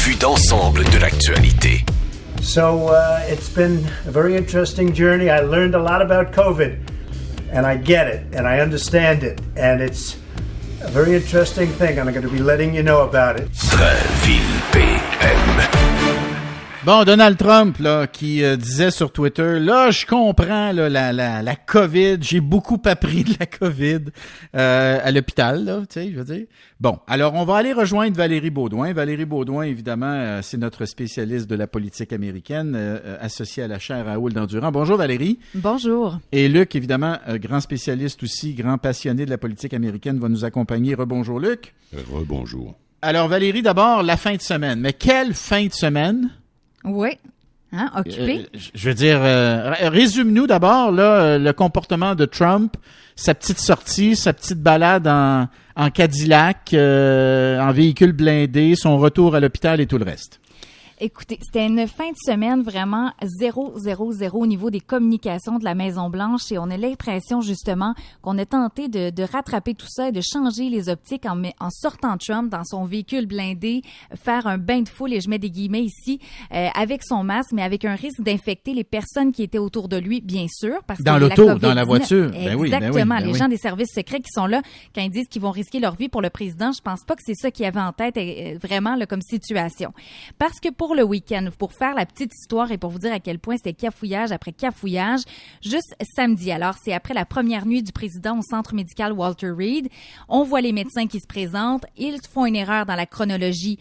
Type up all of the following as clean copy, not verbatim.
vue d'ensemble de l'actualité. So it's been a very interesting journey. I learned a lot about COVID, and I get it, and I understand it, and it's a very interesting thing. I'm going to be letting you know about it. Drainville PM. Bon, Donald Trump, là, qui disait sur Twitter, là, je comprends là, la COVID, j'ai beaucoup appris de la COVID à l'hôpital, là, tu sais, je veux dire. Bon, alors on va aller rejoindre Valérie Beaudoin. Valérie Beaudoin, évidemment, c'est notre spécialiste de la politique américaine, associée à la chaire Raoul Dandurand. Bonjour Valérie. Bonjour. Et Luc, évidemment, grand spécialiste aussi, grand passionné de la politique américaine, va nous accompagner. Rebonjour Luc. Rebonjour. Alors Valérie, d'abord, la fin de semaine. Mais quelle fin de semaine? Oui. Hein, occupé. Je veux dire, résume-nous d'abord là le comportement de Trump, sa petite sortie, sa petite balade en Cadillac, en véhicule blindé, son retour à l'hôpital et tout le reste. Écoutez, c'était une fin de semaine vraiment 0 au niveau des communications de la Maison-Blanche et on a l'impression justement qu'on a tenté de rattraper tout ça et de changer les optiques en sortant Trump dans son véhicule blindé, faire un bain de foule, et je mets des guillemets ici, avec son masque, mais avec un risque d'infecter les personnes qui étaient autour de lui, bien sûr. Parce dans que l'auto, la COVID-19, dans la voiture. Exactement. Ben oui. Les gens des services secrets qui sont là, quand ils disent qu'ils vont risquer leur vie pour le président, je pense pas que c'est ça qu'ils avaient en tête vraiment là, comme situation. Parce que pour le week-end, pour faire la petite histoire et pour vous dire à quel point c'était cafouillage après cafouillage, juste samedi. Alors, c'est après la première nuit du président au centre médical Walter Reed. On voit les médecins qui se présentent. Ils font une erreur dans la chronologie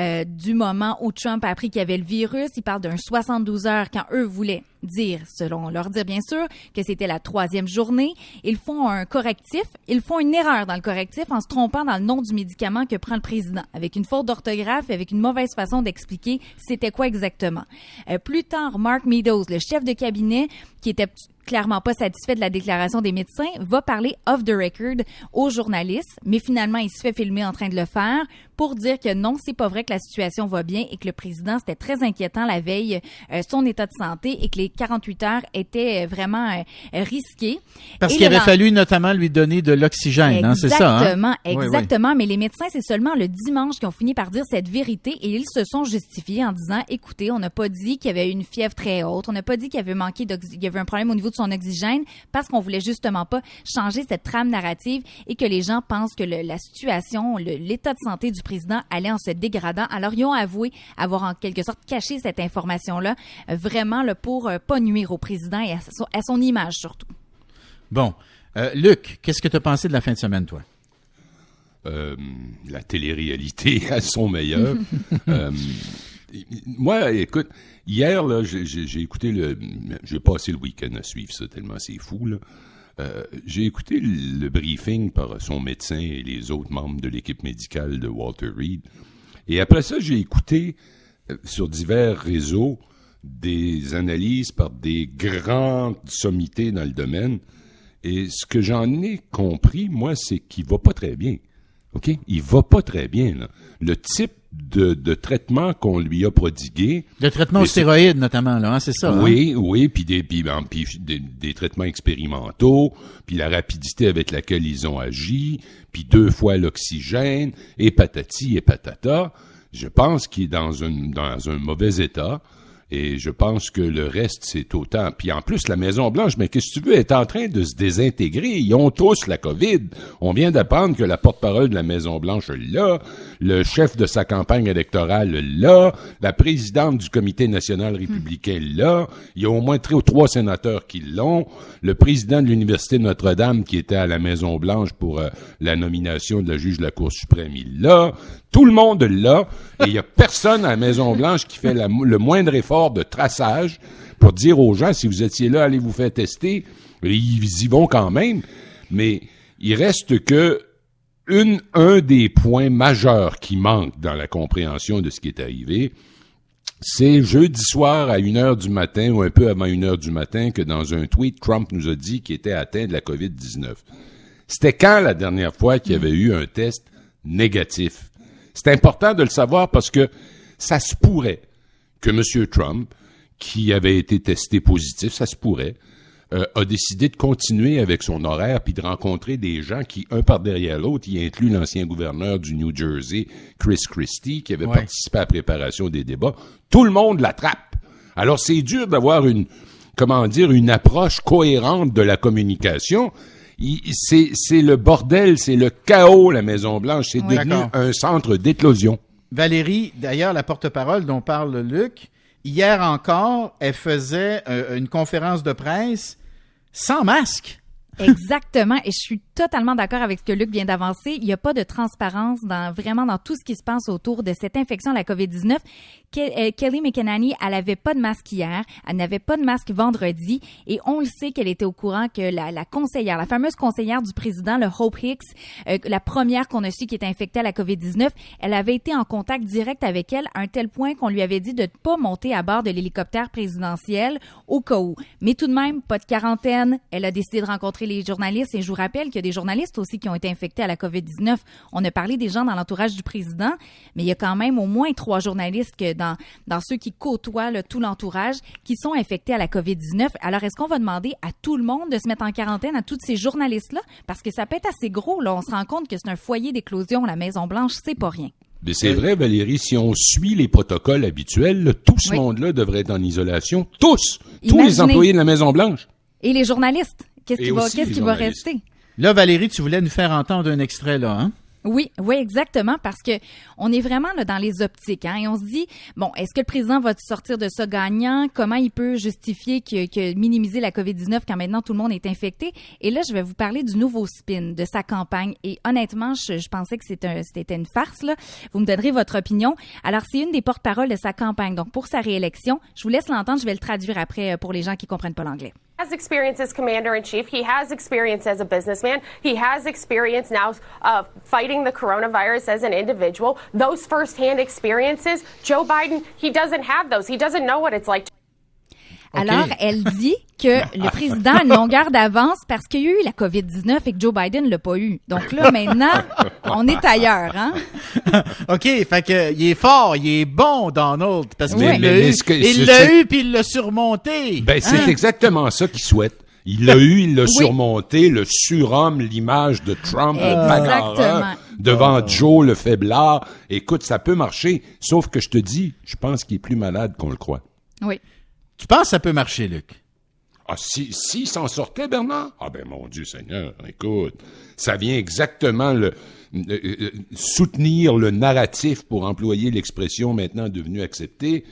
du moment où Trump a appris qu'il y avait le virus. Ils parlent d'un 72 heures quand eux voulaient dire, selon leur dire bien sûr, que c'était la 3e journée. Ils font un correctif. Ils font une erreur dans le correctif en se trompant dans le nom du médicament que prend le président, avec une faute d'orthographe et avec une mauvaise façon d'expliquer c'était quoi exactement. Plus tard, Mark Meadows, le chef de cabinet, qui était clairement pas satisfait de la déclaration des médecins, va parler off the record aux journalistes, mais finalement, il se fait filmer en train de le faire pour dire que non, c'est pas vrai que la situation va bien et que le président, c'était très inquiétant la veille, son état de santé et que les 48 heures étaient vraiment risquées. Parce qu'il avait fallu notamment lui donner de l'oxygène, hein, c'est ça? Exactement. Oui. Mais les médecins, c'est seulement le dimanche qu'ils ont fini par dire cette vérité et ils se sont justifiés en disant, écoutez, on n'a pas dit qu'il y avait une fièvre très haute, on n'a pas dit qu'il y avait qu'il y avait un problème au niveau de son oxygène parce qu'on voulait justement pas changer cette trame narrative et que les gens pensent que la situation, l'état de santé du président allait en se dégradant. Alors, ils ont avoué avoir en quelque sorte caché cette information-là, vraiment là, pour pas nuire au président et à son image surtout. Bon. Luc, qu'est-ce que tu as pensé de la fin de semaine, toi? La télé-réalité à son meilleur. Moi, écoute, hier, là, j'ai écouté j'ai passé le week-end à suivre ça tellement c'est fou, là. J'ai écouté le briefing par son médecin et les autres membres de l'équipe médicale de Walter Reed. Et après ça, j'ai écouté sur divers réseaux des analyses par des grandes sommités dans le domaine. Et ce que j'en ai compris, moi, c'est qu'il va pas très bien. OK? Il va pas très bien, là. Le type de traitement qu'on lui a prodigué. Le traitement aux stéroïdes, notamment, là, hein, c'est ça? Oui, puis des traitements expérimentaux, puis la rapidité avec laquelle ils ont agi, puis 2 fois l'oxygène, et patati et patata. Je pense qu'il est dans un mauvais état. Et je pense que le reste, c'est autant. Puis en plus, la Maison-Blanche, mais qu'est-ce que tu veux, est en train de se désintégrer. Ils ont tous la COVID. On vient d'apprendre que la porte-parole de la Maison-Blanche l'a, le chef de sa campagne électorale l'a, la présidente du Comité national républicain l'a. Il y a au moins 3 sénateurs qui l'ont. Le président de l'Université de Notre-Dame, qui était à la Maison-Blanche pour la nomination de la juge de la Cour suprême, il l'a. Tout le monde l'a, et il y a personne à la Maison-Blanche qui fait le moindre effort de traçage pour dire aux gens, si vous étiez là, allez vous faire tester. Ils y vont quand même, mais il reste que un des points majeurs qui manque dans la compréhension de ce qui est arrivé, c'est jeudi soir à 1h du matin ou un peu avant 1h du matin que dans un tweet, Trump nous a dit qu'il était atteint de la COVID-19. C'était quand la dernière fois qu'il y avait eu un test négatif? C'est important de le savoir parce que ça se pourrait que M. Trump, qui avait été testé positif, ça se pourrait, a décidé de continuer avec son horaire puis de rencontrer des gens qui, un par derrière l'autre, y inclut l'ancien gouverneur du New Jersey, Chris Christie, qui avait participé à la préparation des débats. Tout le monde l'attrape. Alors, c'est dur d'avoir une approche cohérente de la communication. C'est le bordel, c'est le chaos, la Maison-Blanche. C'est devenu un centre d'éclosion. Valérie, d'ailleurs, la porte-parole dont parle Luc, hier encore, elle faisait une conférence de presse sans masque. Exactement, et je suis totalement d'accord avec ce que Luc vient d'avancer. Il n'y a pas de transparence vraiment dans tout ce qui se passe autour de cette infection de la COVID-19. Kelly McEnany, elle avait pas de masque hier, elle n'avait pas de masque vendredi, et on le sait qu'elle était au courant que la conseillère, la fameuse conseillère du président, le Hope Hicks, la première qu'on a su qui était infectée à la COVID-19, elle avait été en contact direct avec elle à un tel point qu'on lui avait dit de ne pas monter à bord de l'hélicoptère présidentiel au cas où. Mais tout de même, pas de quarantaine. Elle a décidé de rencontrer les journalistes, et je vous rappelle qu'il y a des journalistes aussi qui ont été infectés à la COVID-19. On a parlé des gens dans l'entourage du président, mais il y a quand même au moins 3 journalistes que dans ceux qui côtoient tout l'entourage qui sont infectés à la COVID-19. Alors, est-ce qu'on va demander à tout le monde de se mettre en quarantaine, à tous ces journalistes-là? Parce que ça peut être assez gros, là. On se rend compte que c'est un foyer d'éclosion, la Maison-Blanche, c'est pas rien. Mais c'est vrai, Valérie, si on suit les protocoles habituels, tout ce monde-là devrait être en isolation. Tous les employés de la Maison-Blanche. Et les journalistes. Qu'est-ce qui va rester? Là, Valérie, tu voulais nous faire entendre un extrait, là, hein? Oui, exactement, parce que on est vraiment là dans les optiques, hein, et on se dit, bon, est-ce que le président va sortir de ça gagnant? Comment il peut justifier que minimiser la COVID-19 quand maintenant tout le monde est infecté? Et là, je vais vous parler du nouveau spin de sa campagne, et honnêtement, je pensais que c'était une farce, là. Vous me donnerez votre opinion. Alors, c'est une des porte-paroles de sa campagne, donc pour sa réélection. Je vous laisse l'entendre, je vais le traduire après pour les gens qui comprennent pas l'anglais. Has experience as commander-in-chief. He has experience as a businessman. He has experience now fighting the coronavirus as an individual. Those first-hand experiences, Joe Biden, he doesn't have those. He doesn't know what it's like. Alors, elle dit que le président a une longueur d'avance parce qu'il y a eu la COVID-19 et que Joe Biden l'a pas eu. Donc là, maintenant, on est ailleurs, hein? OK, fait que il est fort, il est bon, Donald, parce qu'il l'a eu puis il l'a surmonté. Ben, c'est exactement ça qu'il souhaite. Il l'a eu, il l'a surmonté, le surhomme, l'image de Trump, le bagarreur, devant Joe, le faiblard. Écoute, ça peut marcher, sauf que je te dis, je pense qu'il est plus malade qu'on le croit. Oui. Tu penses que ça peut marcher, Luc? Ah, si s'en sortait, Bernard? Ah, ben, mon Dieu Seigneur, écoute, ça vient exactement soutenir le narratif, pour employer l'expression maintenant devenue acceptée,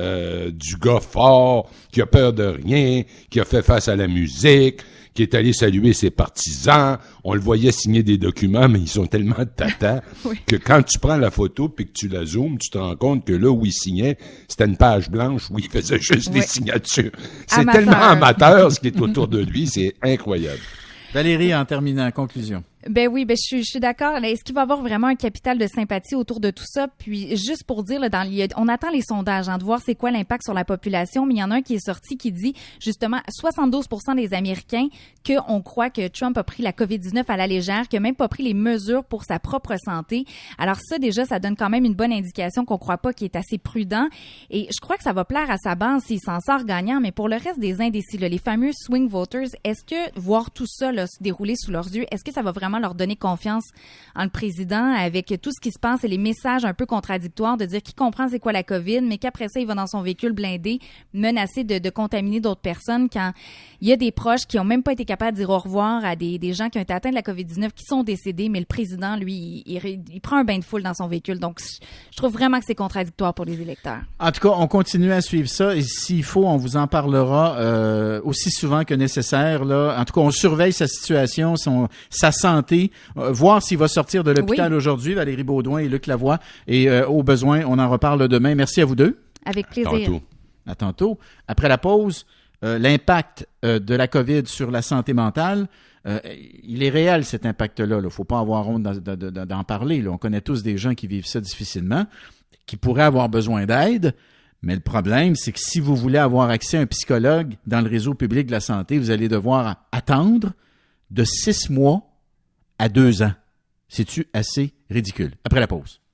du gars fort, qui a peur de rien, qui a fait face à la musique, qui est allé saluer ses partisans. On le voyait signer des documents, mais ils sont tellement tata que quand tu prends la photo puis que tu la zoomes, tu te rends compte que là où il signait, c'était une page blanche où il faisait juste des signatures. C'est tellement amateur ce qui est autour de lui, c'est incroyable. Valérie, en terminant, conclusion. Ben oui, je suis d'accord. Est-ce qu'il va y avoir vraiment un capital de sympathie autour de tout ça? Puis juste pour dire, là, on attend les sondages, de voir c'est quoi l'impact sur la population, mais il y en a un qui est sorti qui dit justement 72% des Américains qu'on croit que Trump a pris la COVID-19 à la légère, qu'il n'a même pas pris les mesures pour sa propre santé. Alors ça, déjà, ça donne quand même une bonne indication qu'on croit pas qu'il est assez prudent. Et je crois que ça va plaire à sa base s'il s'en sort gagnant, mais pour le reste des indécis, là, les fameux swing voters, est-ce que voir tout ça là, se dérouler sous leurs yeux, est-ce que ça va vraiment leur donner confiance en le président avec tout ce qui se passe et les messages un peu contradictoires de dire qu'il comprend c'est quoi la COVID, mais qu'après ça, il va dans son véhicule blindé menacé de contaminer d'autres personnes quand il y a des proches qui ont même pas été capables de dire au revoir à des gens qui ont été atteints de la COVID-19 qui sont décédés, mais le président, lui, il prend un bain de foule dans son véhicule. Donc, je trouve vraiment que c'est contradictoire pour les électeurs. En tout cas, on continue à suivre ça et s'il faut, on vous en parlera aussi souvent que nécessaire. Là. En tout cas, on surveille sa situation, sa santé, voir s'il va sortir de l'hôpital aujourd'hui, Valérie Beaudoin et Luc Lavoie. Et au besoin, on en reparle demain. Merci à vous deux. Avec plaisir. À tantôt. Après la pause, l'impact de la COVID sur la santé mentale, il est réel cet impact-là. Il ne faut pas avoir honte d'en parler. Là. On connaît tous des gens qui vivent ça difficilement, qui pourraient avoir besoin d'aide. Mais le problème, c'est que si vous voulez avoir accès à un psychologue dans le réseau public de la santé, vous allez devoir attendre de 6 mois à 2 ans. C'est-tu assez ridicule? Après la pause.